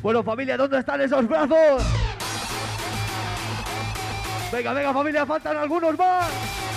Bueno, familia, ¿dónde están esos brazos? Venga, venga, familia, faltan algunos más.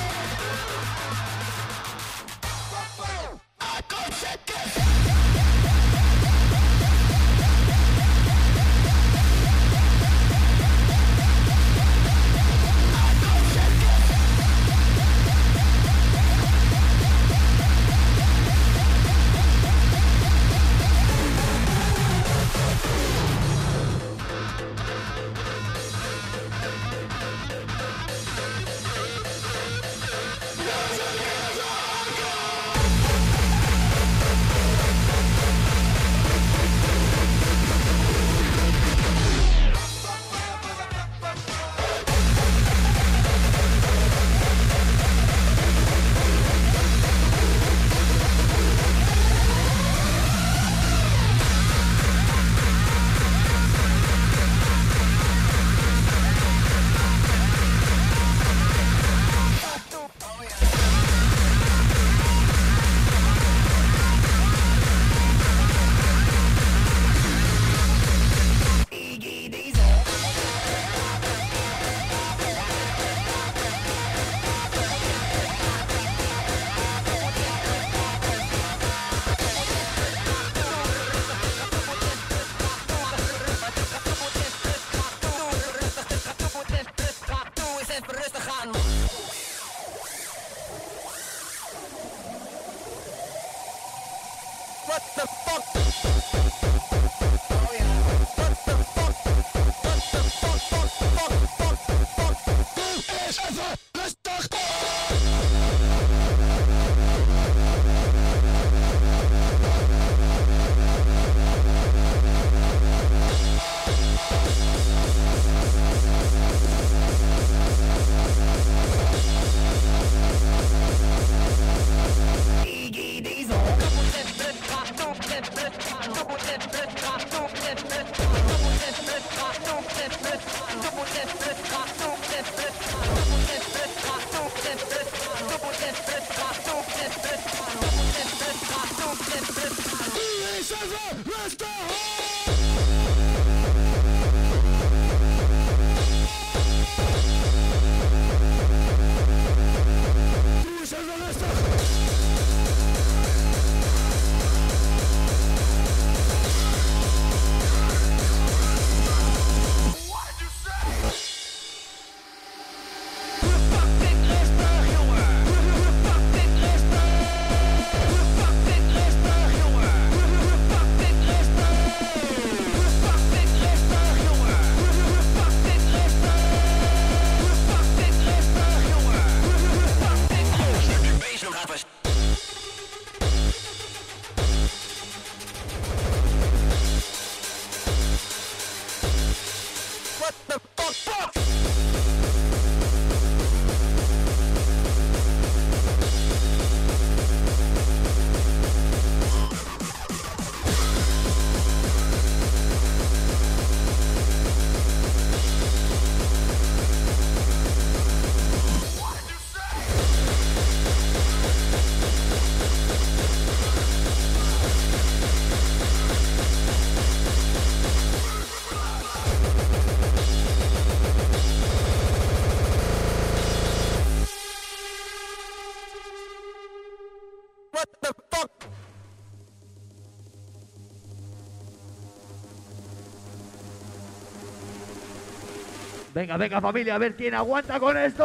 Venga, venga, familia, a ver quién aguanta con esto.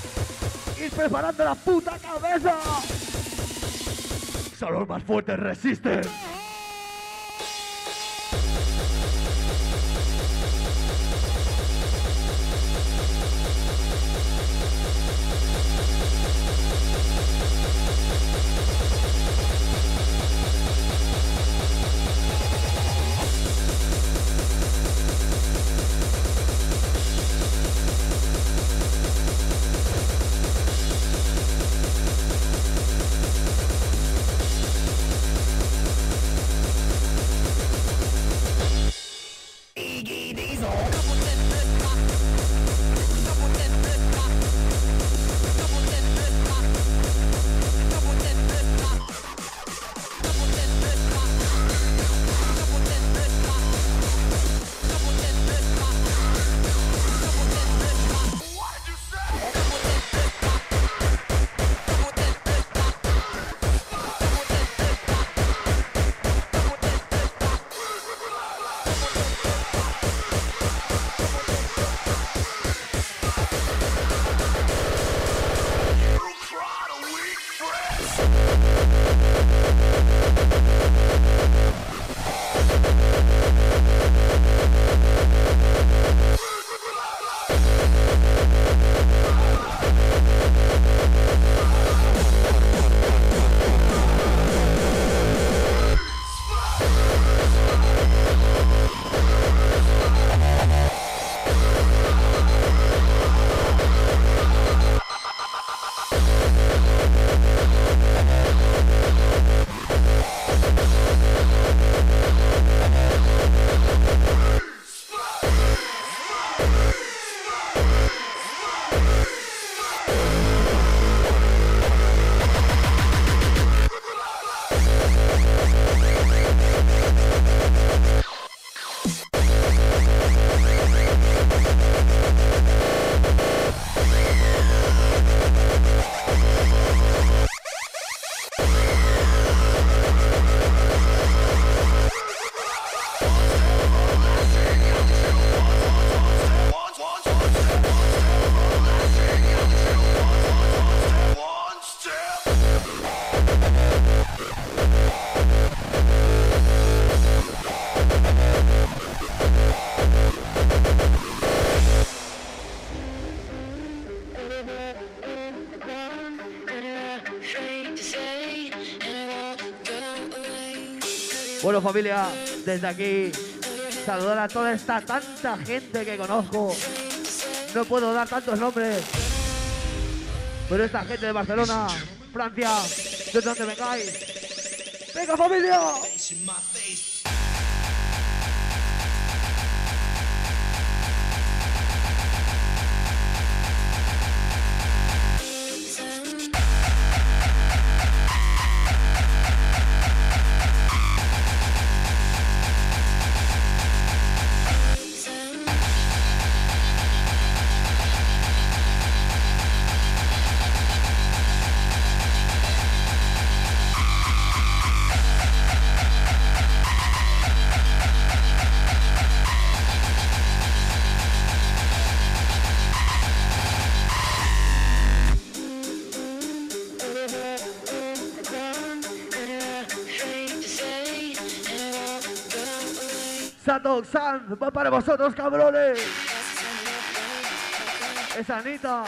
Ir preparando la puta cabeza. Solo los más fuertes resisten. Bueno, familia, desde aquí, saludar a toda esta tanta gente que conozco. No puedo dar tantos nombres, pero esta gente de Barcelona, Francia, de donde vengáis. ¡Venga, familia! Sandok San, va para vosotros, cabrones. Es Anita.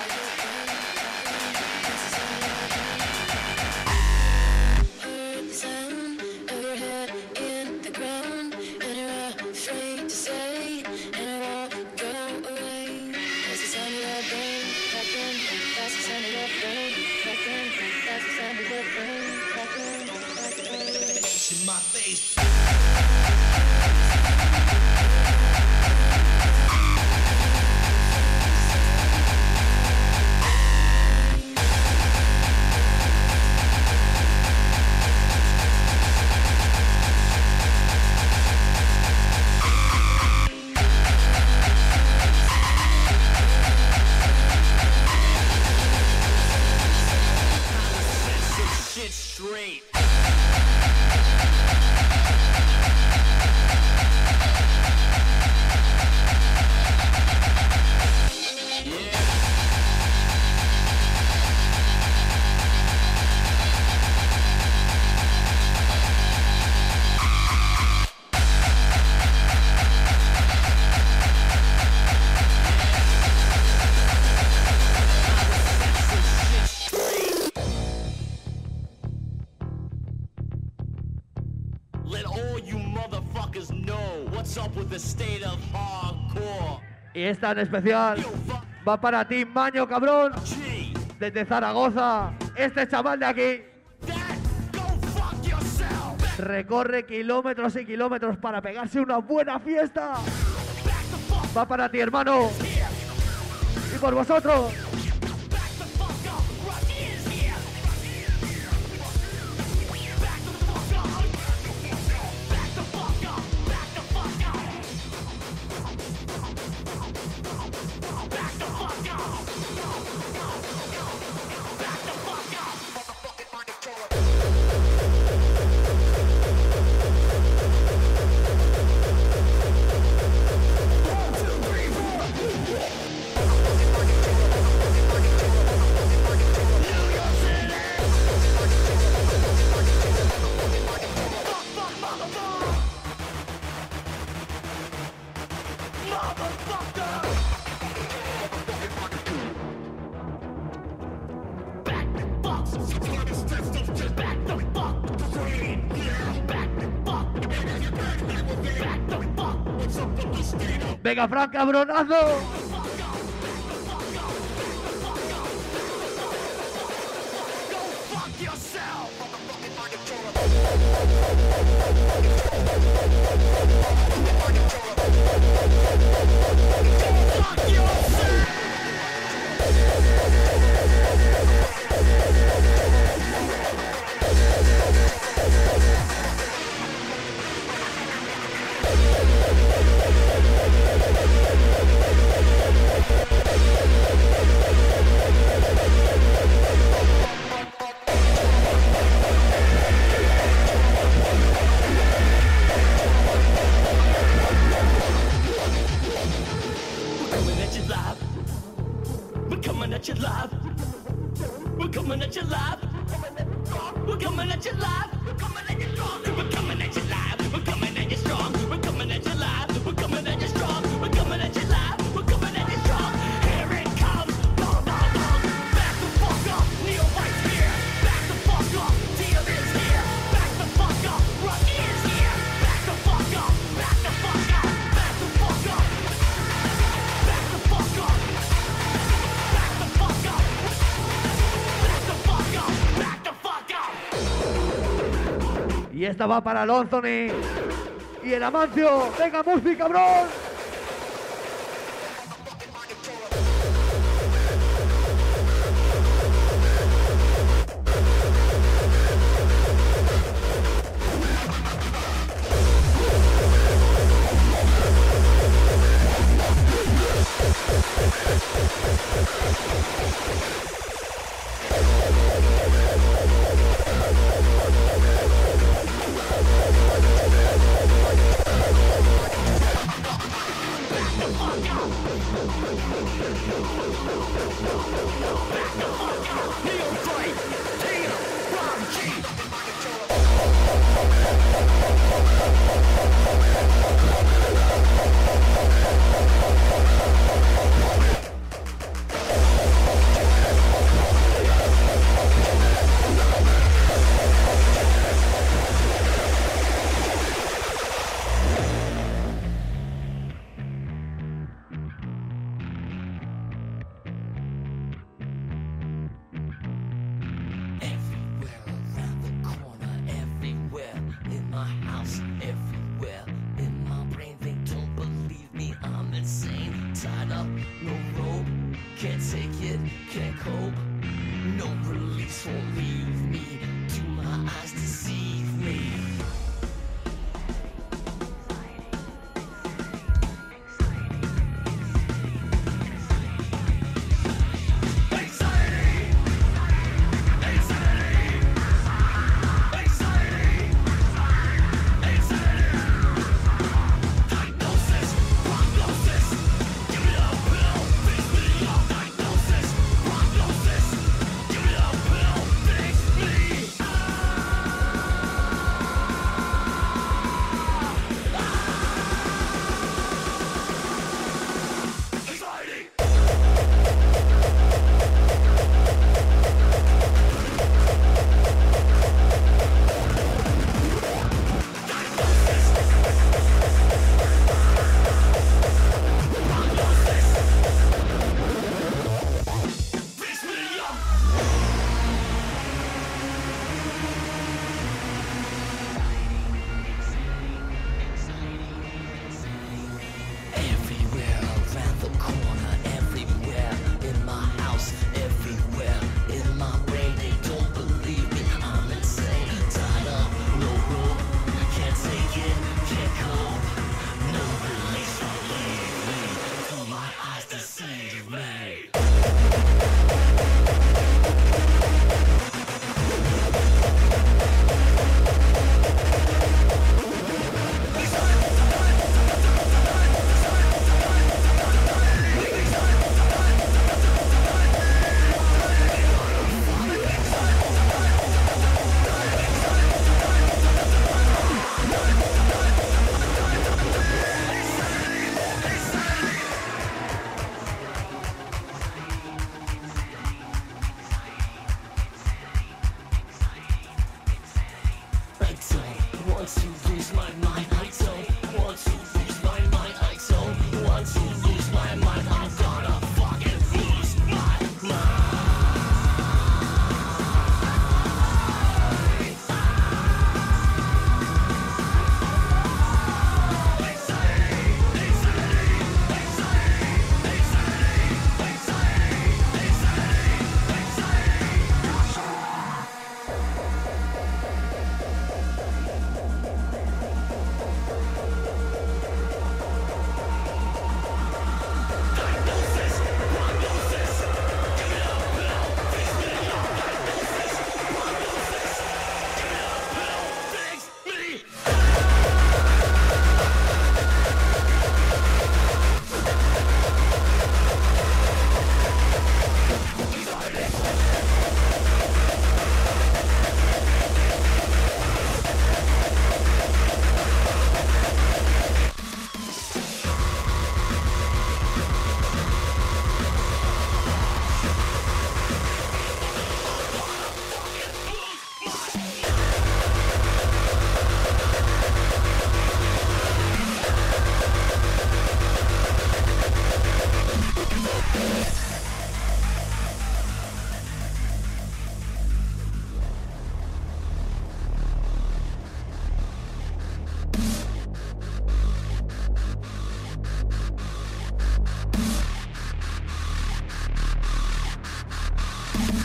Y esta en especial va para ti, Maño, cabrón, desde Zaragoza. Este chaval de aquí recorre kilómetros y kilómetros para pegarse una buena fiesta. Va para ti, hermano, y por vosotros. Venga, Fran, cabronazo. Y esta va para el Anthony y el Amancio. ¡Venga, Murphy, cabrón! Fix me.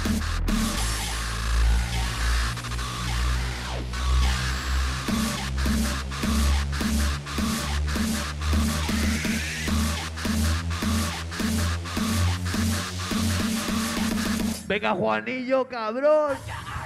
Venga, Juanillo, cabrón.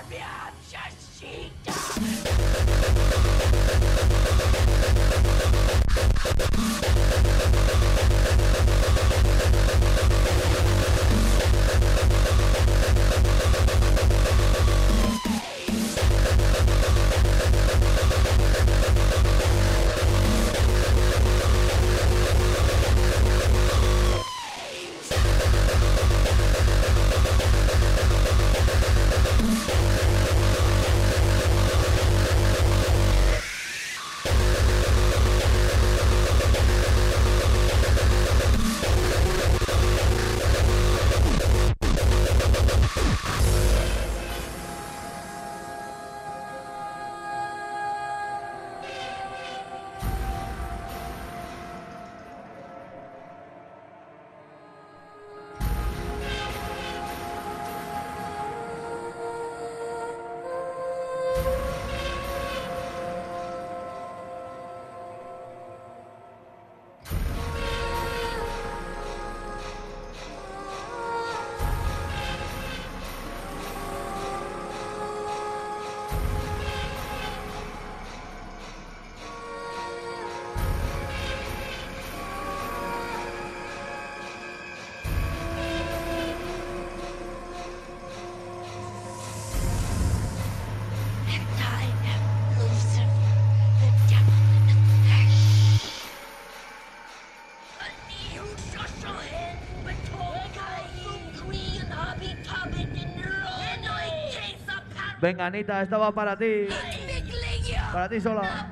Venga, Anita, esta va para ti. Para ti sola.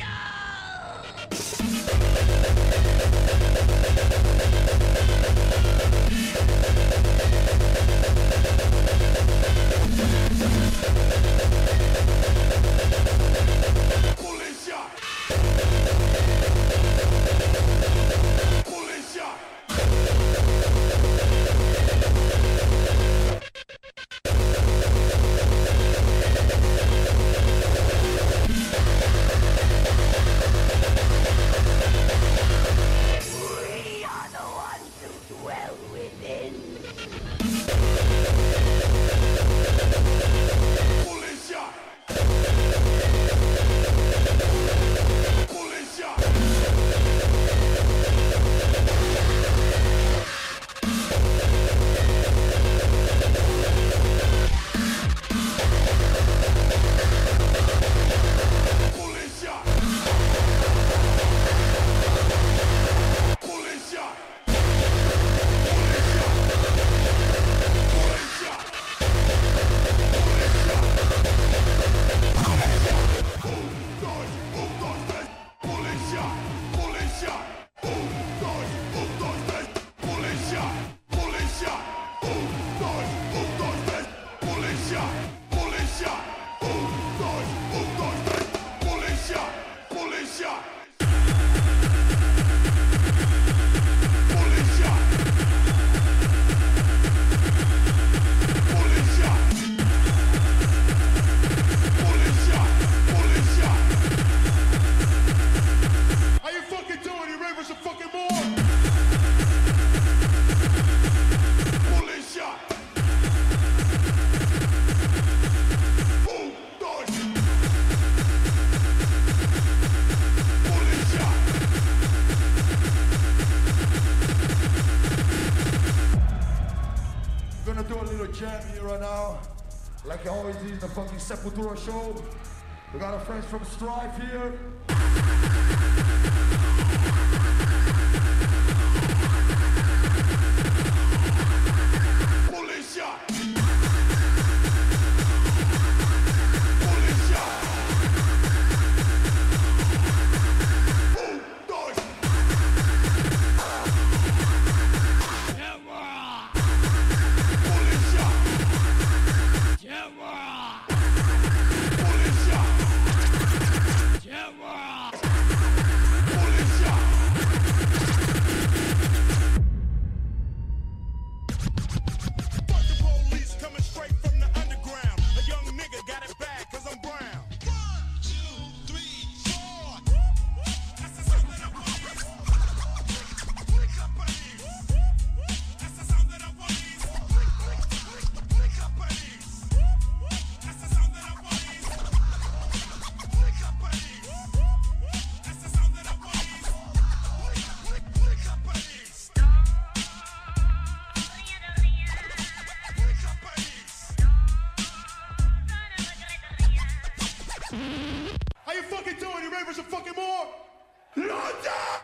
Like I always do in the fucking Sepultura show. We got our friends from Strife here.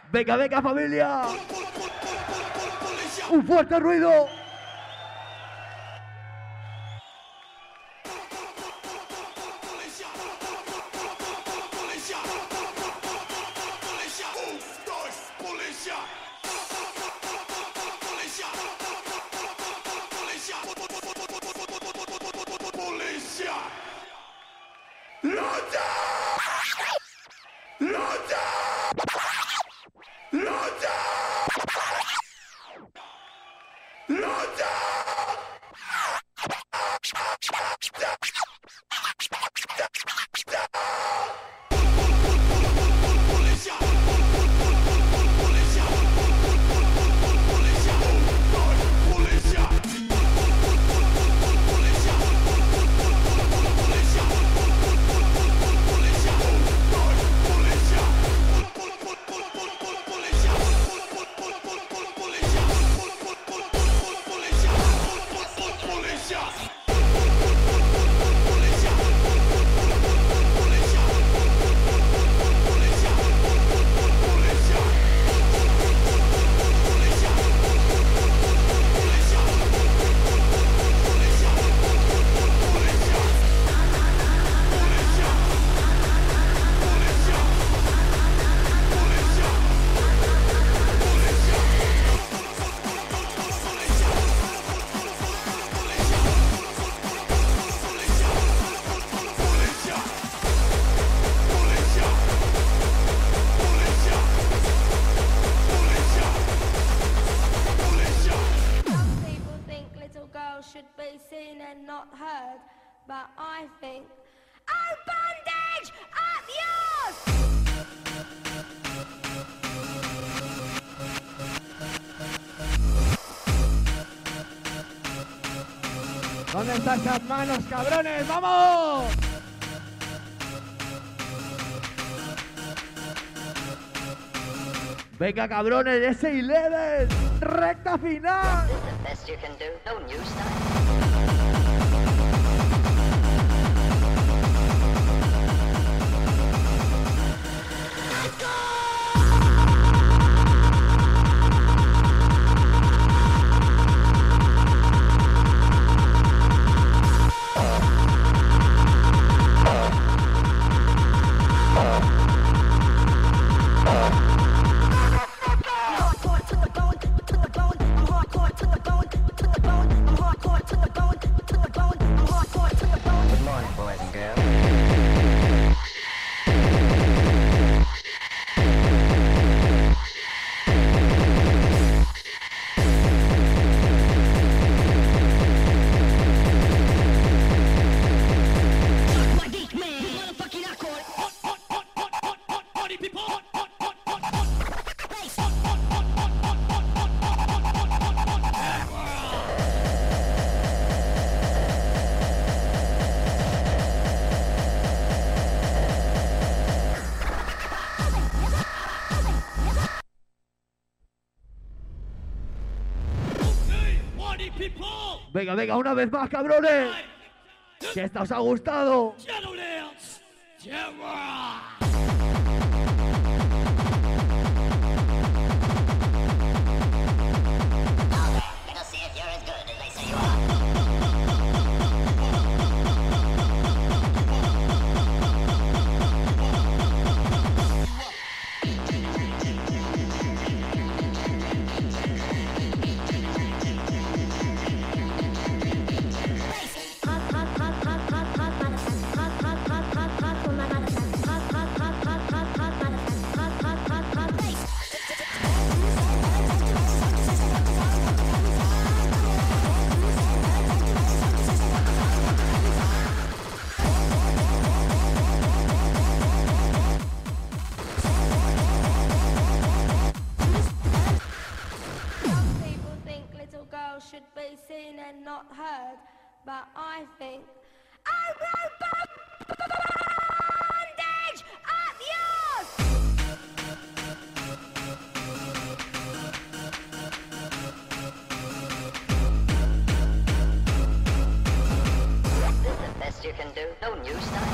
Venga, venga, familia. Un fuerte ruido. ¿Dónde están esas manos, cabrones? ¡Vamos! Venga, cabrones, ese 11, recta final. Venga, venga, una vez más, cabrones. Que esta os ha gustado. But I think I'm bondage up yours. This is the best you can do. No new style.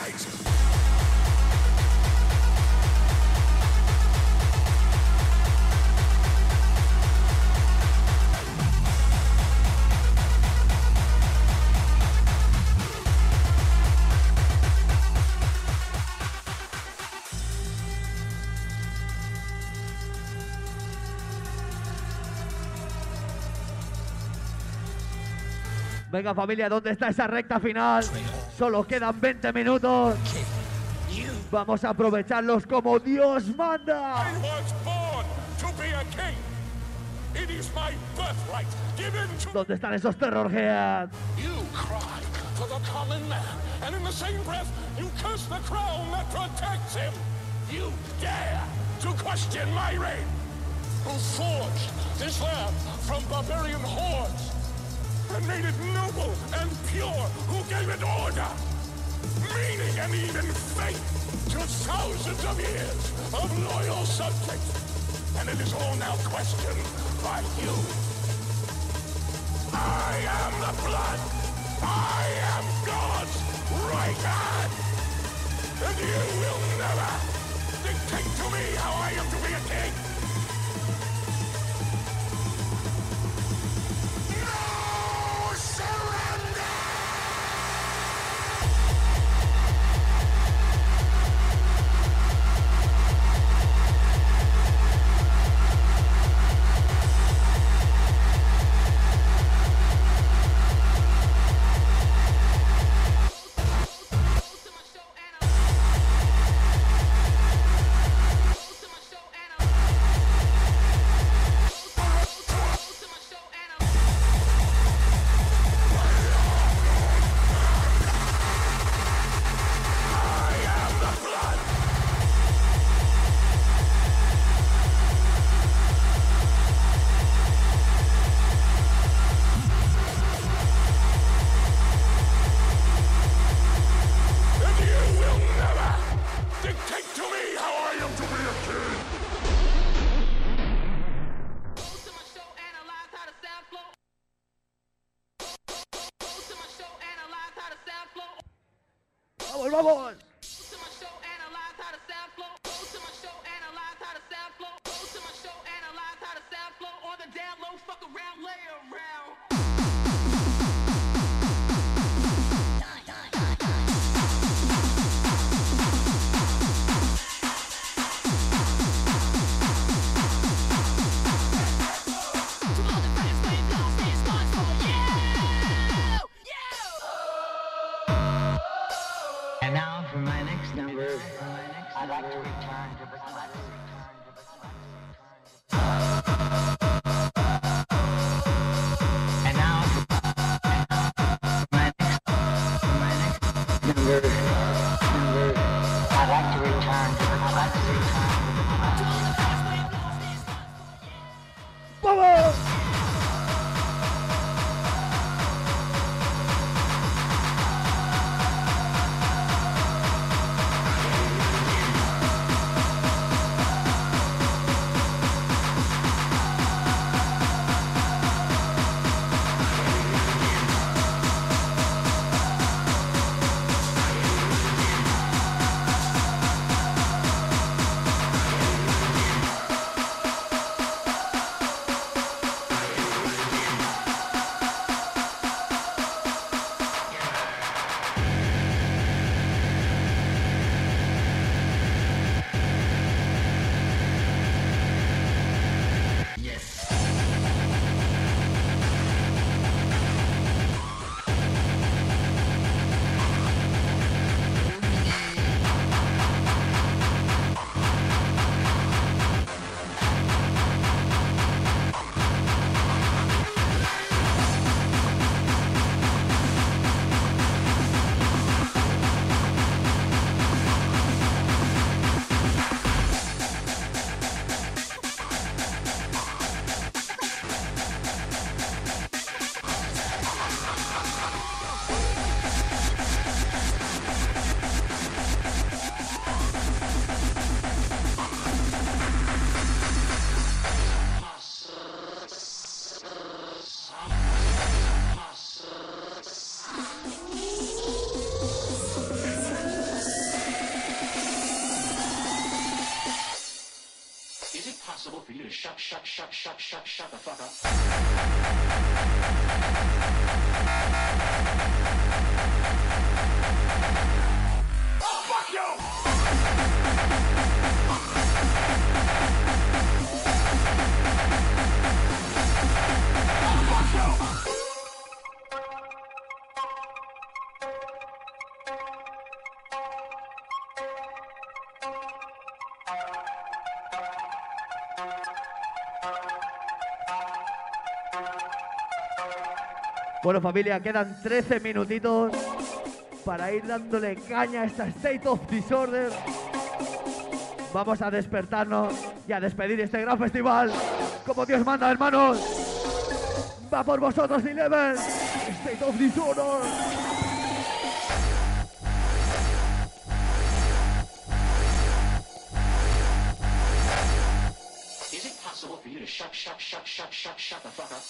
Venga familia, ¿dónde está esa recta final? Solo quedan 20 minutos. Vamos a aprovecharlos como Dios manda. ¿Dónde están esos terrorheads? For the common man, and in the same breath, you curse the crown that protects him. You dare to question my reign? Who forged this land from barbarian hordes and made it noble and pure? Who gave it order, meaning, and even faith to thousands of years of loyal subjects? And it is all now questioned by you. I am the blood. I am God's right hand, and you will never dictate to me how I am to be a king. No surrender! ¡Vamos, vamos! And now for my next number, I'd like to return to the classics. And now for my next number, I'd like to return to the classics. ¡Vamos! to shut the fuck up. Oh, fuck you! Bueno, familia, quedan 13 minutitos para ir dándole caña a esta State of Disorder. Vamos a despertarnos y a despedir este gran festival como Dios manda, hermanos. Va por vosotros, Eleven. State of Disorder. Is it possible for you to shut the fuck up?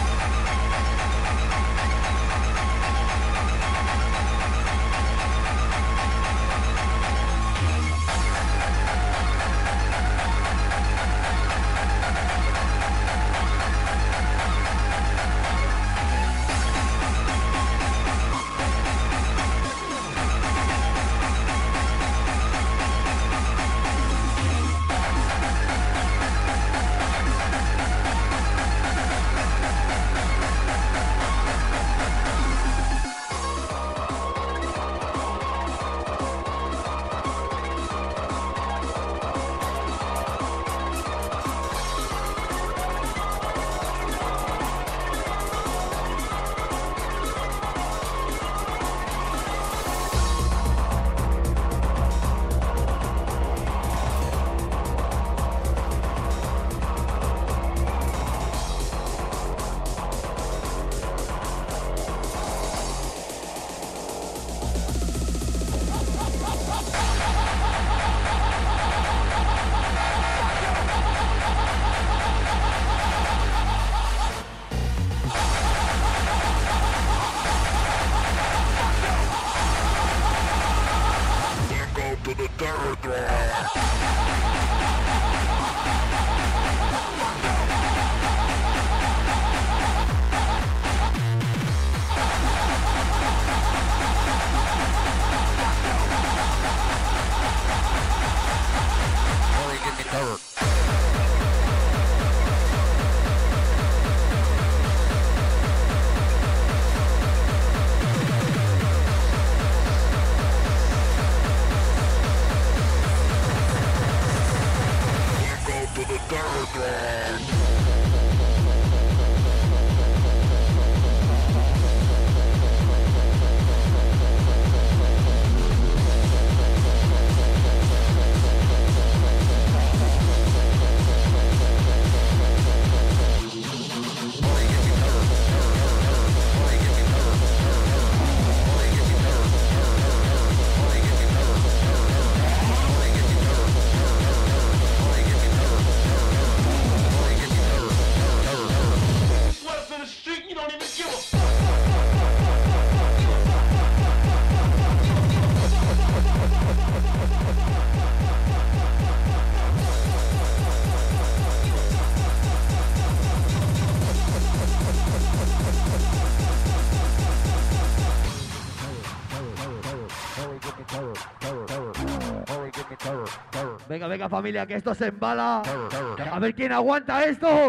Venga, venga, familia, que esto se embala. A ver quién aguanta esto.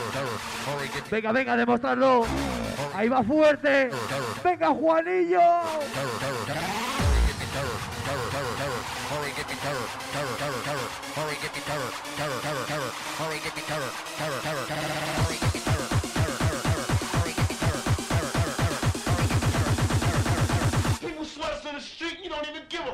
Venga, venga, demostrarlo. Ahí va fuerte. Venga, Juanillo. People sweat us in the street, you don't even give a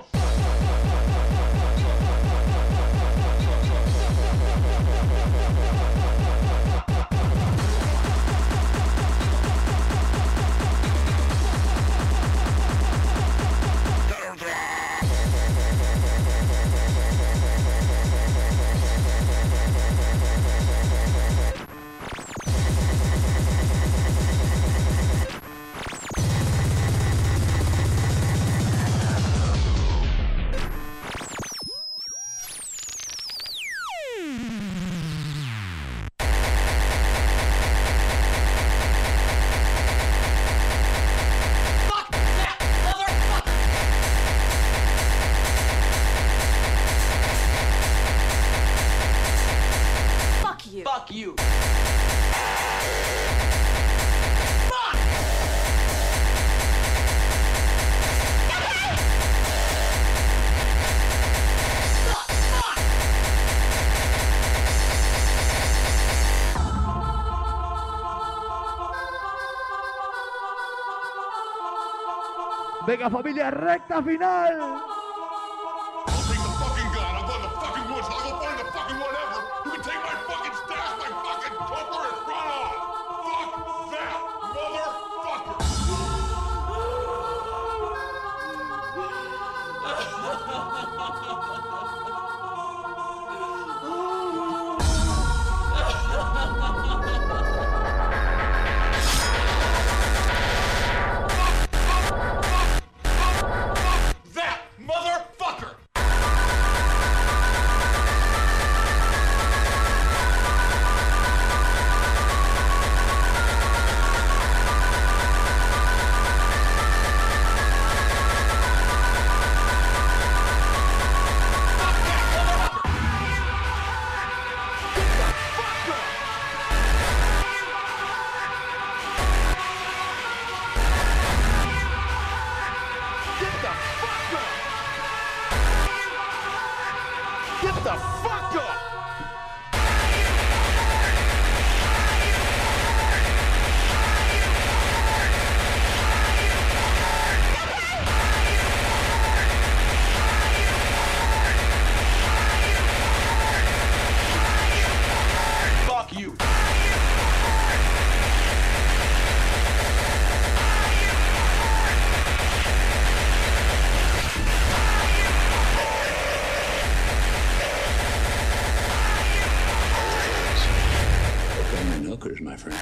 Venga familia, recta final. I'll take the fucking gun, I'll go in the fucking woods, I'll go find the fucking whatever who can take my fucking stash, my fucking poker, and run off. Fuck that motherfucker. That motherfucker. Get the fuck up! Fuck you. Hookers, my friend.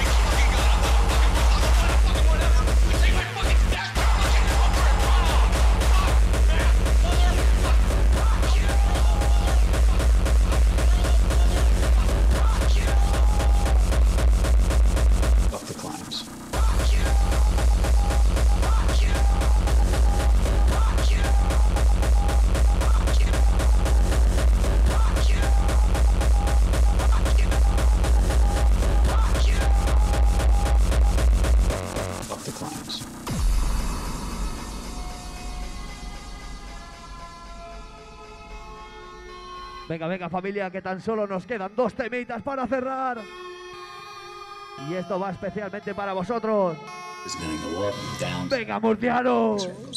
Up the climbs. Up the climbs. Venga, venga familia, que tan solo nos quedan 2 temitas para cerrar. Y esto va especialmente para vosotros. It's gonna go up, down. Venga, murciano.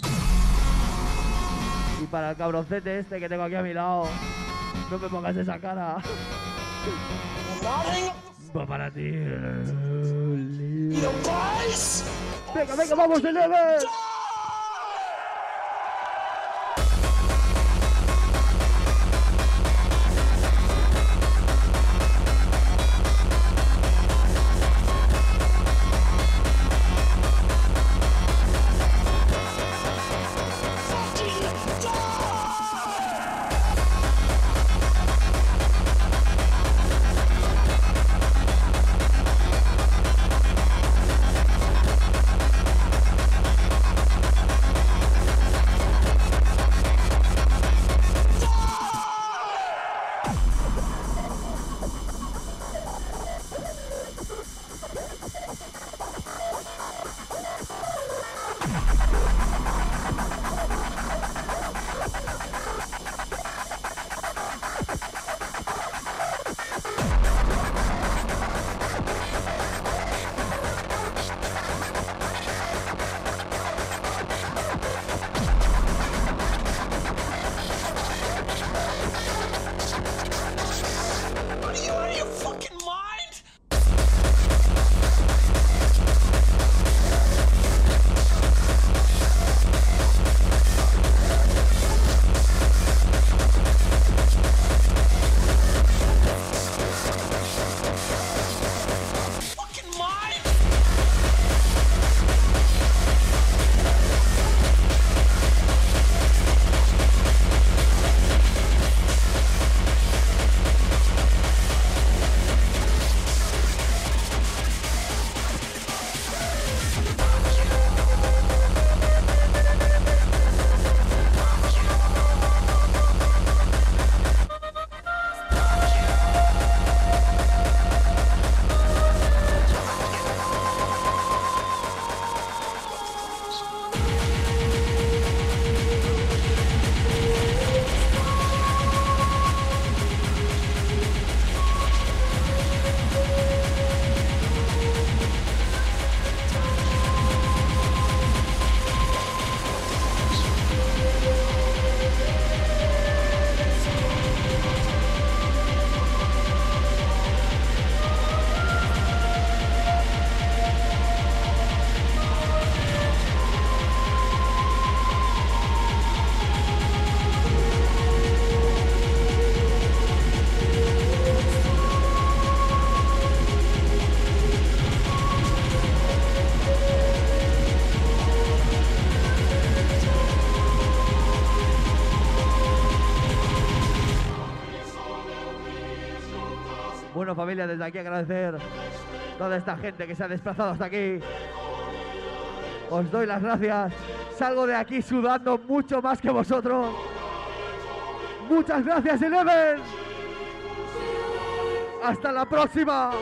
Y para el cabroncete este que tengo aquí a mi lado. No me pongas esa cara. Va para ti. Venga, venga, vamos de leve. Bueno, familia, desde aquí agradecer a toda esta gente que se ha desplazado hasta aquí. Os doy las gracias. Salgo de aquí sudando mucho más que vosotros. Muchas gracias, Eleven. Hasta la próxima.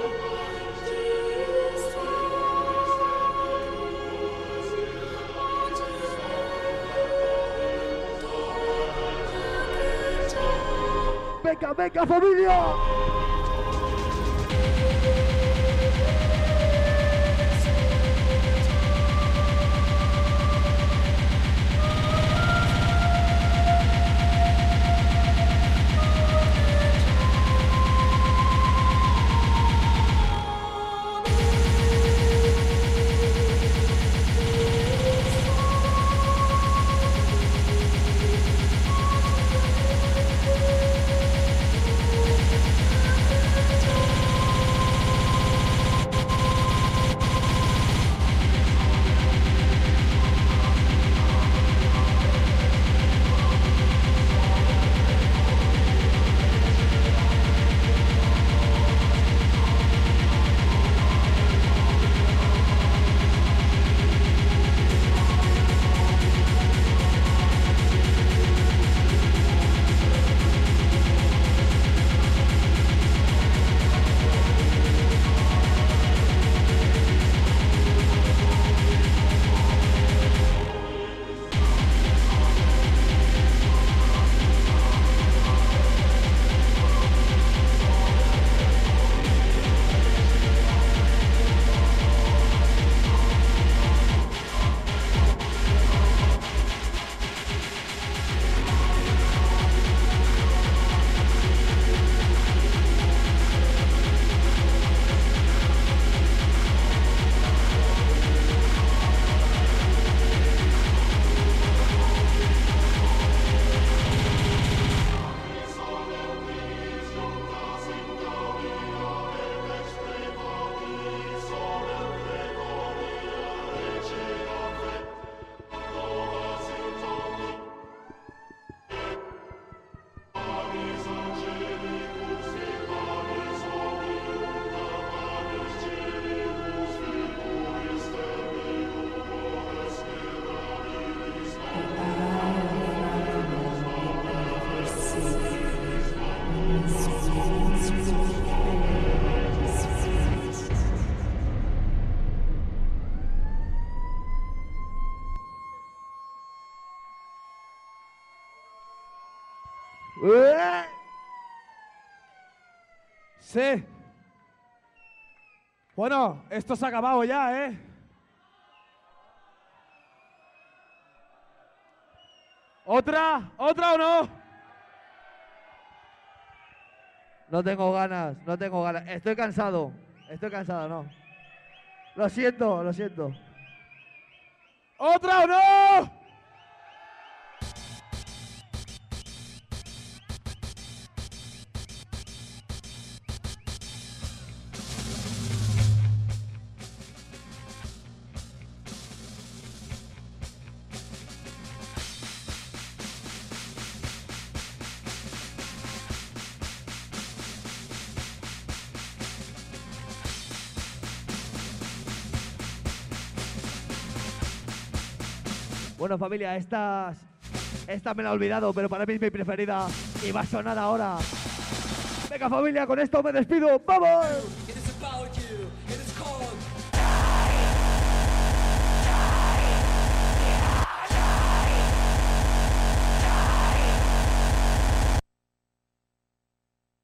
Venga, venga, familia. Sí. Bueno, esto se ha acabado ya, ¿eh? ¿Otra? ¿Otra o no? No tengo ganas, no tengo ganas. Estoy cansado, no. Lo siento, lo siento. ¿Otra o no? Bueno, familia, esta me la he olvidado, pero para mí es mi preferida y va a sonar ahora. Venga, familia, con esto me despido. ¡Vamos!